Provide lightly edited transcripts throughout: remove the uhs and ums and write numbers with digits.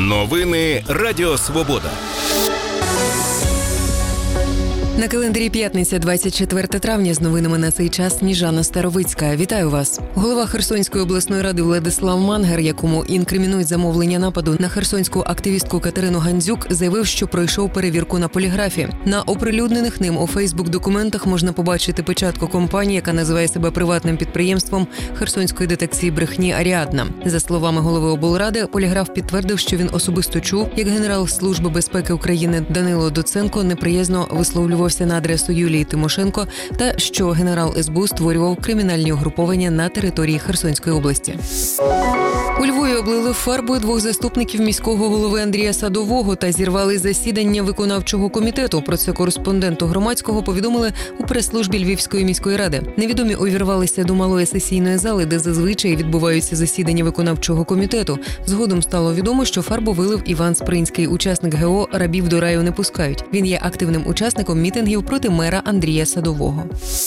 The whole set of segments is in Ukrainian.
Новини Радіо Свобода. На календарі п'ятниця, 24 травня. З новинами на цей час Сніжана Старовицька. Вітаю вас. Голова Херсонської обласної ради Владислав Мангер, якому інкримінують замовлення нападу на херсонську активістку Катерину Гандзюк, заявив, що пройшов перевірку на поліграфі. На оприлюднених ним у Фейсбук-документах можна побачити печатку компанії, яка називає себе приватним підприємством херсонської детекції брехні «Аріадна». За словами голови облради, поліграф підтвердив, що він особисто чув, як генерал Служби безпеки України Данило Доценко неприязно висловлювався на адресу Юлії Тимошенко та що генерал СБУ створював кримінальні угруповання на території Херсонської області. У Львові облили фарбою двох заступників міського голови Андрія Садового та зірвали засідання виконавчого комітету. Про це кореспонденту Громадського повідомили у прес-службі Львівської міської ради. Невідомі увірвалися до малої сесійної зали, де зазвичай відбуваються засідання виконавчого комітету. Згодом стало відомо, що фарбу вилив Іван Спринський, учасник ГО «Рабів до раю не пускають». Він є активним учасником мітингів проти мера Андрія Садового.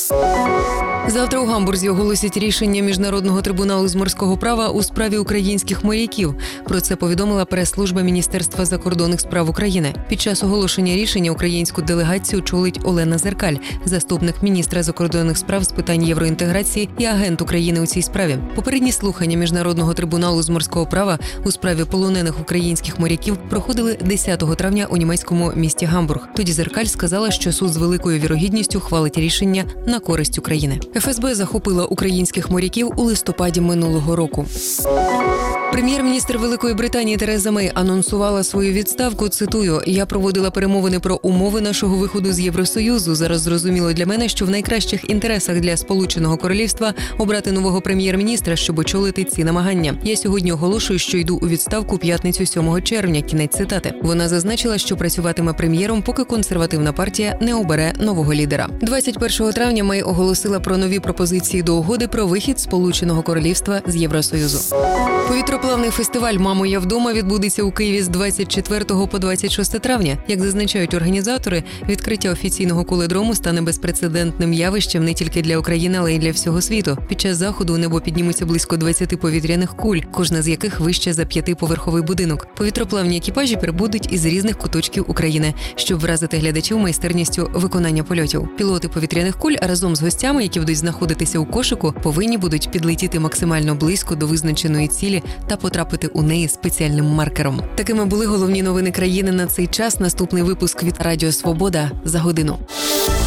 Завтра у Гамбурзі оголосять рішення Міжнародного трибуналу з морського права у справі українських моряків. Про це повідомила прес-служба Міністерства закордонних справ України. Під час оголошення рішення українську делегацію очолить Олена Зеркаль, заступник міністра закордонних справ з питань євроінтеграції і агент України у цій справі. Попередні слухання Міжнародного трибуналу з морського права у справі полонених українських моряків проходили 10 травня у німецькому місті Гамбург. Тоді Зеркаль сказала, що суд з великою вірогідністю хвалить рішення на користь України. ФСБ захопила українських моряків у листопаді минулого року. Прем'єр-міністр Великої Британії Тереза Мей анонсувала свою відставку, цитую: «Я проводила перемовини про умови нашого виходу з Євросоюзу. Зараз зрозуміло для мене, що в найкращих інтересах для Сполученого Королівства обрати нового прем'єр-міністра, щоб очолити ці намагання. Я сьогодні оголошую, що йду у відставку п'ятницю 7 червня». Кінець цитати. Вона зазначила, що працюватиме прем'єром, поки консервативна партія не обере нового лідера. 21 травня Мей оголосила про нові пропозиції до угоди про вихід Сполученого Королівства з Євросоюзу. Повітроплавний фестиваль «Мамо, я вдома» відбудеться у Києві з 24 по 26 травня. Як зазначають організатори, відкриття офіційного куледрому стане безпрецедентним явищем не тільки для України, але й для всього світу. Під час заходу у небо піднімуться близько 20 повітряних куль, кожна з яких вища за 5-поверховий будинок. Повітроплавні екіпажі прибудуть із різних куточків України, щоб вразити глядачів майстерністю виконання польотів. Пілоти повітряних куль разом з гостями, які будуть знаходитися у кошику, повинні будуть підлетіти максимально близько до визначеної цілі та потрапити у неї спеціальним маркером. Такими були головні новини країни на цей час. Наступний випуск від Радіо Свобода за годину.